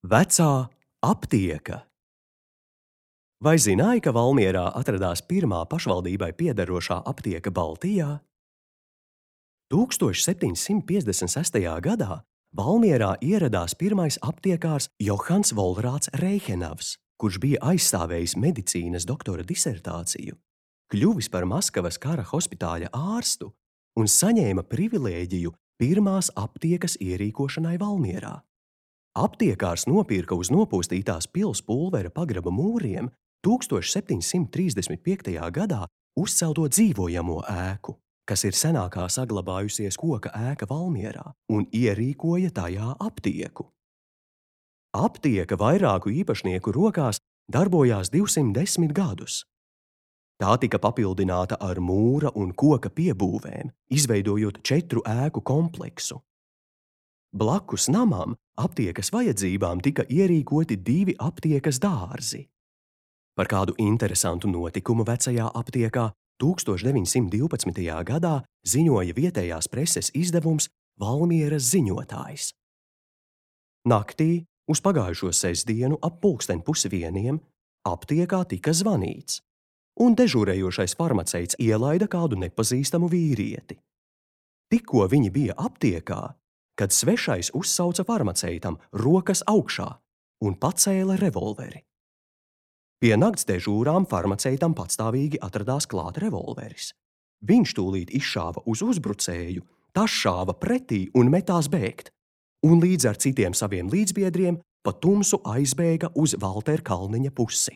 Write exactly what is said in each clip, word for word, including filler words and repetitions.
Vecā aptieka. Vai zināji, ka Valmierā atradās pirmā pašvaldībai piederošā aptieka Baltijā? tūkstoš septiņsimt piecdesmit sestajā gadā Valmierā ieradās pirmais aptiekārs Johans Volrāts Reihenavs, kurš bija aizstāvējis medicīnas doktora disertāciju, kļuvis par Maskavas kara hospitāļa ārstu un saņēma privilēģiju pirmās aptiekas ierīkošanai Valmierā. Aptiekārs nopirka uz nopūstītās pils pulvera pagraba mūriem tūkstoš septiņsimt trīsdesmit piektajā gadā uzcelto dzīvojamo ēku, kas ir senākā saglabājusies koka ēka Valmierā, un ierīkoja tajā aptieku. Aptieka vairāku īpašnieku rokās darbojās divsimt desmit gadus. Tā tika papildināta ar mūra un koka piebūvēm, izveidojot četru ēku kompleksu. Blakus namam aptiekas vajadzībām tika ierīkoti divi aptiekas dārzi. Par kādu interesantu notikumu vecajā aptiekā tūkstoš deviņsimt divpadsmitajā gadā ziņoja vietējās preses izdevums Valmieras ziņotājs. Naktī uz pagājušo sestdienu ap pulksten pusvieniem aptiekā tika zvanīts, un dežūrējošais farmaceits ielaida kādu nepazīstamu vīrieti. Tikko viņi bija aptiekā, kad svešais uzsauca farmaceitam rokas augšā un pacēla revolveri. Pie nakts dežūrām farmaceitam patstāvīgi atradās klāt revolveris. Viņš tūlīt izšāva uz uzbrucēju, tas šāva pretī un metās bēgt, un līdz ar citiem saviem līdzbiedriem pa tumsu aizbēga uz Valtera Kalniņa pusi.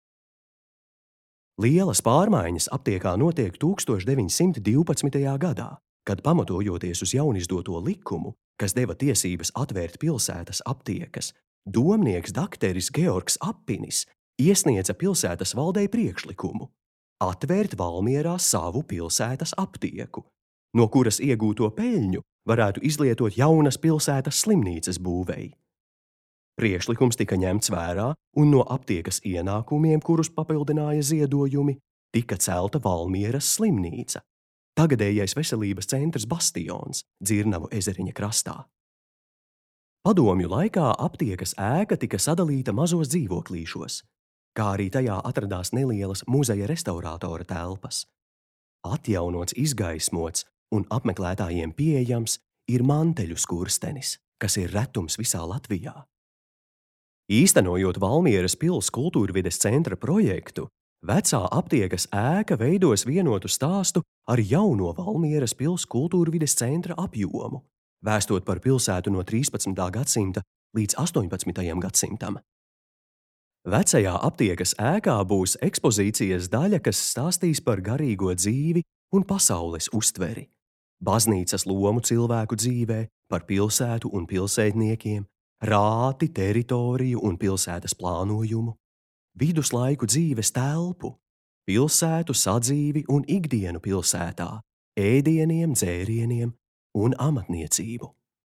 Lielas pārmaiņas aptiekā notiek tūkstoš deviņsimt divpadsmitajā gadā, kad pamatojoties uz jaunizdoto likumu, kas deva tiesības atvērt pilsētas aptiekas, domnieks dakteris Georgs Appinis iesniedza pilsētas valdei priekšlikumu atvērt Valmierā savu pilsētas aptieku, no kuras iegūto peļņu varētu izlietot jaunas pilsētas slimnīcas būvei. Priekšlikums tika ņemts vērā, un no aptiekas ienākumiem, kurus papildināja ziedojumi, tika celta Valmieras slimnīca, tagadējais veselības centrs Bastions Dzirnavu ezeriņa krastā. Padomju laikā aptiekas ēka tika sadalīta mazos dzīvoklīšos, kā arī tajā atradās nelielas muzeja restaurātora telpas. Atjaunots, izgaismots un apmeklētājiem pieejams ir manteļu skurstenis, kas ir retums visā Latvijā. Īstenojot Valmieras pils kultūrvides centra projektu, vecā aptiekas ēka veidos vienotu stāstu ar jauno Valmieras pils kultūrvides centra apjomu, vēstot par pilsētu no trīspadsmitā gadsimta līdz astoņpadsmitajam gadsimtam. Vecajā aptiekas ēkā būs ekspozīcijas daļa, kas stāstīs par garīgo dzīvi un pasaules uztveri, baznīcas lomu cilvēku dzīvē, par pilsētu un pilsētniekiem, rāti, teritoriju un pilsētas plānojumu, viduslaiku dzīves telpu, pilsētu sadzīvi un ikdienu pilsētā, ēdieniem, dzērieniem un amatniecību.